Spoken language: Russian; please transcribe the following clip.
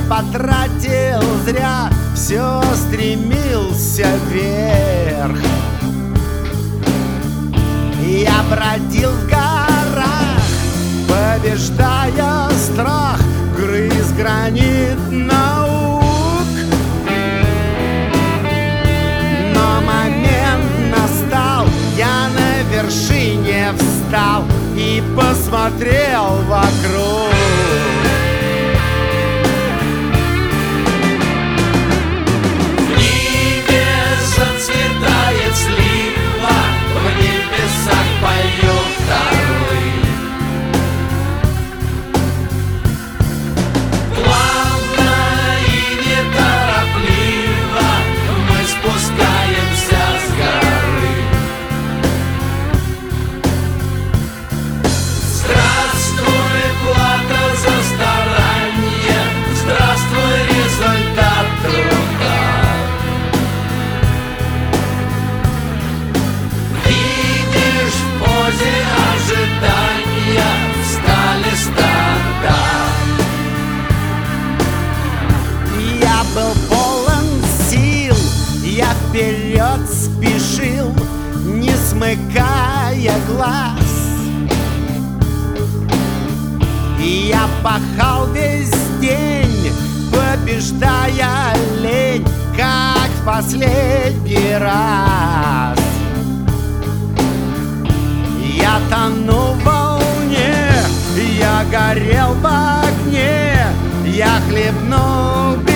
потратил зря, все стремился вверх. Я бродил в горах, побеждая страх, грыз гранит наук. Но момент настал, я на вершине встал и посмотрел вокруг. В небе зацветает слива, в небесах поют орлы. Плавно и неторопливо мы спускаемся с горы. Здравствуй, плата за старание, здравствуй, результат труда. Видишь, в позе ожидания встали стада. Я был полон сил, я вперед спешил, не смыкая глаз. Я пахал весь день, побеждая лень, как в последний раз. Я тону в волне, я горел в огне, я хлебнул